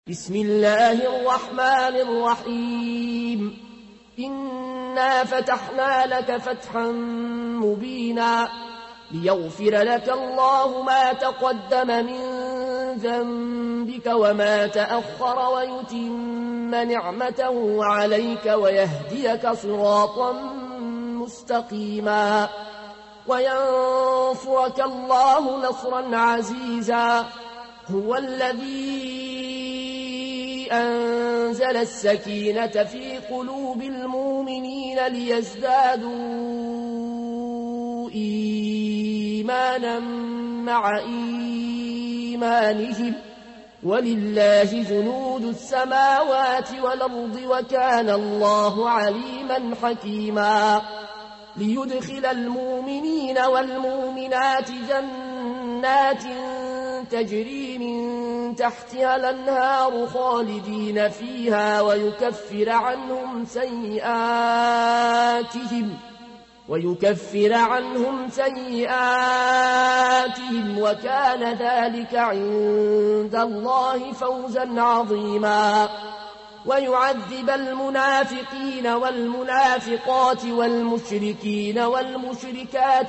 بسم الله الرحمن الرحيم إنا فتحنا لك فتحا مبينا ليغفر لك الله ما تقدم من ذنبك وما تأخر ويتم نعمته عليك ويهديك صراطا مستقيما وينصرك الله نصرا عزيزا هو الذي أنزل السكينة في قلوب المؤمنين ليزدادوا إيمانا مع إيمانهم ولله جنود السماوات والأرض وكان الله عليما حكيما ليدخل المؤمنين والمؤمنات جنات تجري من تحتها الأنهار خالدين فيها ويكفر عنهم سيئاتهم وكان ذلك عند الله فوزا عظيما ويعذب المنافقين والمنافقات والمشركين والمشركات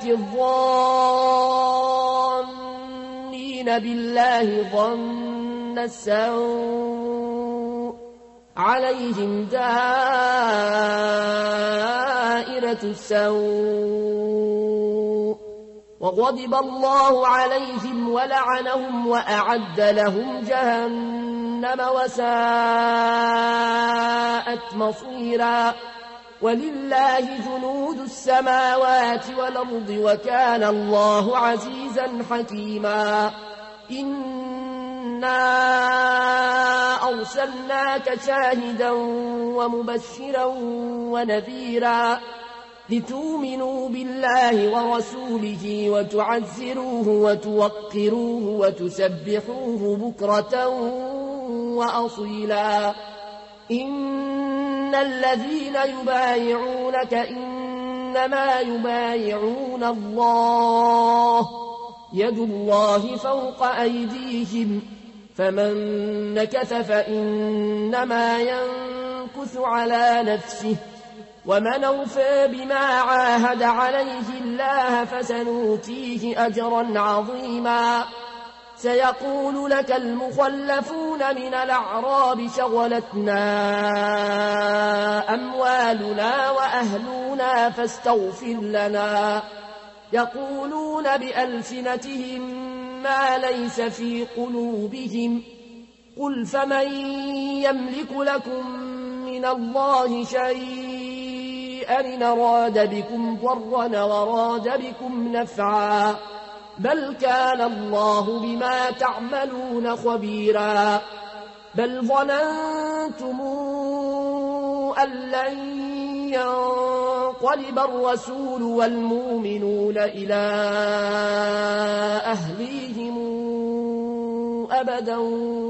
الظانين بالله ظن السوء عليهم دائرة السوء وغضب الله عليهم ولعنهم وأعد لهم جهنم وساءت مصيرا ولله جنود السماوات والأرض وكان الله عزيزا حكيما إنا أرسلناك شاهدا ومبشرا ونذيرا لتؤمنوا بالله ورسوله وتعزروه وتوقروه وتسبحوه بكرة وأصيلا إن الذين يبايعونك إنما يبايعون الله يد الله فوق أيديهم فمن نكث فإنما ينكث على نفسه ومن أوفى بما عاهد عليه الله فسنؤتيه أجرا عظيما سيقول لك المخلفون من الأعراب شغلتنا أموالنا وأهلنا فاستغفر لنا يقولون بألسنتهم ما ليس في قلوبهم قل فمن يملك لكم من الله شيئا إن أراد بكم ضرا وأراد بكم نفعا بل كان الله بما تعملون خبيرا بل ظننتم أن لن ينقلب الرسول والمؤمنون إلى أهليهم أبدا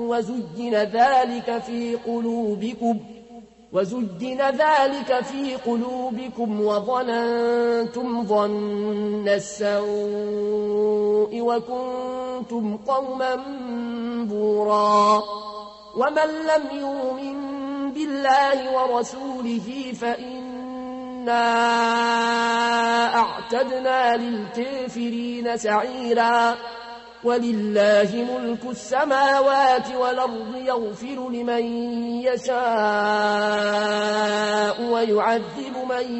وزجن ذلك في قلوبكم وظننتم ظن السوء وكنتم قوما بورا ومن لم يؤمن بالله ورسوله فإنا أعتدنا للكافرين سعيرا ولله ملك السماوات والأرض يغفر لمن يشاء ويعذب من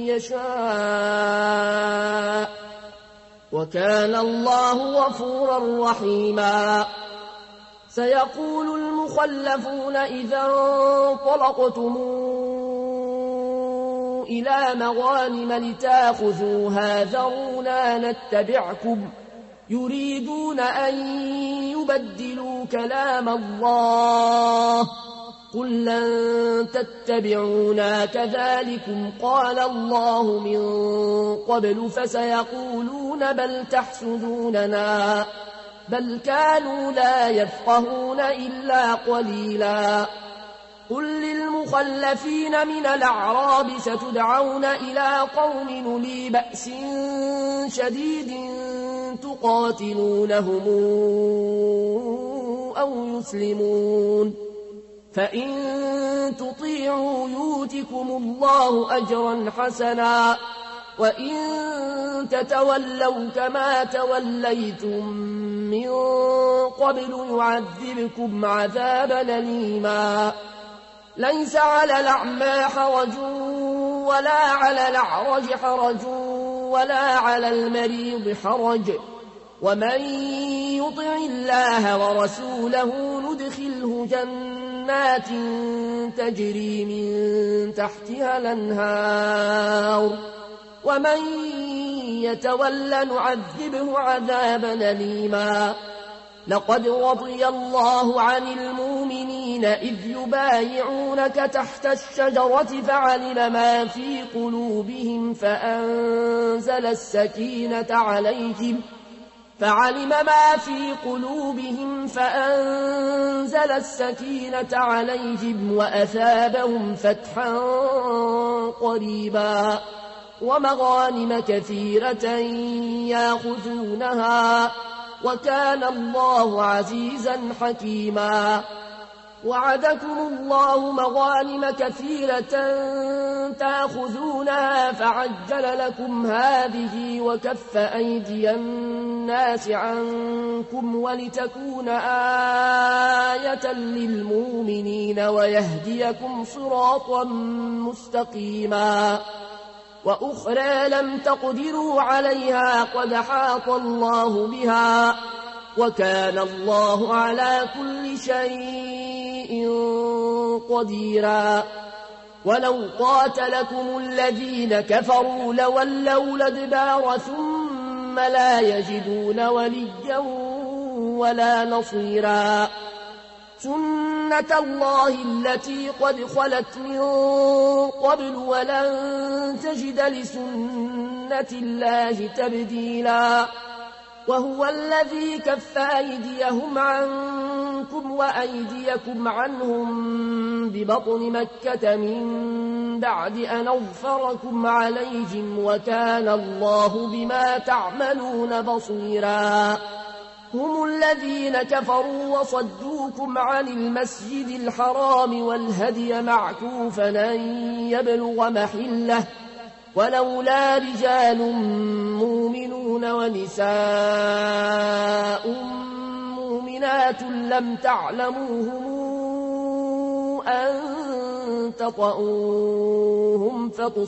يشاء وكان الله غفورا رحيما سيقول المخلفون إذا انطلقتم إلى مغانم لتاخذوها ذرونا نتبعكم يريدون أن يبدلوا كلام الله قل لن تتبعونا كذلكم قال الله من قبل فسيقولون بل تحسدوننا بل كانوا لا يفقهون إلا قليلا قل للمخلفين من الأعراب ستدعون إلى قوم أولي بأس شديد تقاتلونهم أو يسلمون فإن تطيعوا يؤتكم الله أجرا حسنا وإن تتولوا كما توليتم من قبل يعذبكم عذابا أليما ليس على الأعمى حرج ولا على الأعرج حرج ولا على المريض حرج ومن يطع الله ورسوله ندخله جنات تجري من تحتها الأنهار ومن يتول نعذبه عذابا أليما لقد رضي الله عن المؤمنين إذ يبايعونك تحت الشجرة فعلم ما في قلوبهم فأنزل السكينة عليهم وأثابهم فتحا قريبا ومغانم كثيرة يأخذونها وكان الله عزيزا حكيما وعدكم الله مغانم كثيرة تأخذونها فعجل لكم هذه وكف أيدي الناس عنكم ولتكون آية للمؤمنين ويهديكم صراطا مستقيما وأخرى لم تقدروا عليها قد حاط الله بها وكان الله على كل شيء قديرا ولو قاتلكم الذين كفروا لولوا الأدبار ثم لا يجدون وليا ولا نصيرا سنة الله التي قد خلت من قبل ولن تجد لسنة الله تبديلا وهو الذي كف أيديهم عنكم وأيديكم عنهم ببطن مكة من بعد أن أظفركم عليهم وكان الله بما تعملون بصيرا هم الذين كفروا وصدوكم عن المسجد الحرام والهدي معكوفا أن يبلغ محله ولولا رجال مؤمنون ونساء مؤمنات لم تعلموهم أن تطؤوهم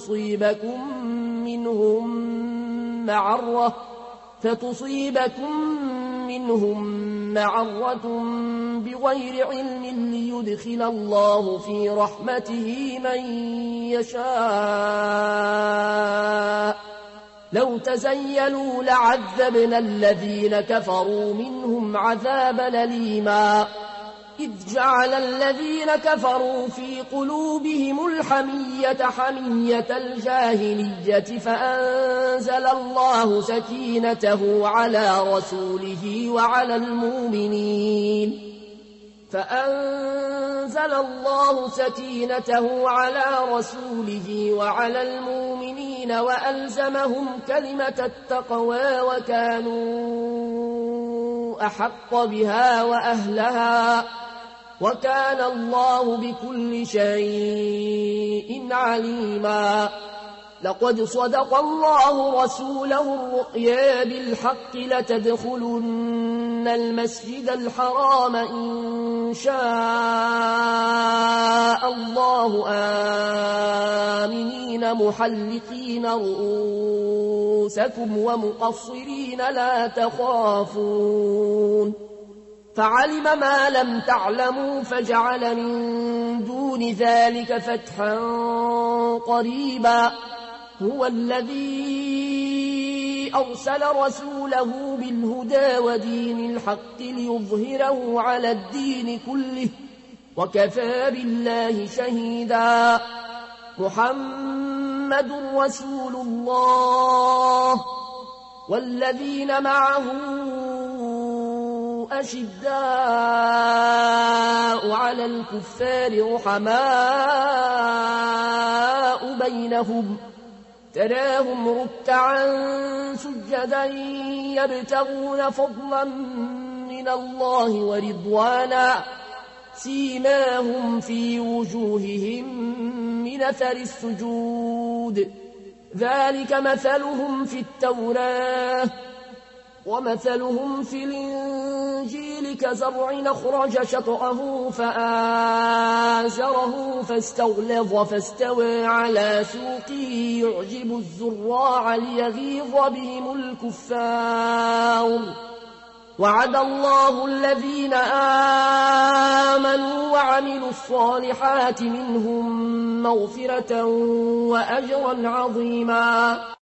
فتصيبكم منهم معرة بغير علم ليدخل الله في رحمته من يشاء لو تزيلوا لعذبنا الذين كفروا منهم عذابا أليما إذ جعل الذين كفروا في قلوبهم الحمية حمية الجاهلية فأنزل الله سكينته على رسوله وعلى المؤمنين وألزمهم كلمة التقوى وكانوا أحق بها وأهلها وكان الله بكل شيء عليما لقد صدق الله رسوله الرؤيا بالحق لتدخلن المسجد الحرام إن شاء الله آمنين محلقين رؤوسكم ومقصرين لا تخافون فعلم ما لم تعلموا فجعل من دون ذلك فتحا قريبا هو الذي أرسل رسوله بالهدى ودين الحق ليظهره على الدين كله وكفى بالله شهيدا محمد رسول الله والذين معه أشداء على الكفار رحماء بينهم تراهم ركعا سجدا يبتغون فضلا من الله ورضوانا سيماهم في وجوههم من أثر السجود ذلك مثلهم في التوراة ومثلهم في الإنجيل كزرع أخرج شطأه فآزره فاستغلظ فاستوى على سوقه يعجب الزراع ليغيظ بهم الكفار وعد الله الذين آمنوا وعملوا الصالحات منهم مغفرة وأجرا عظيما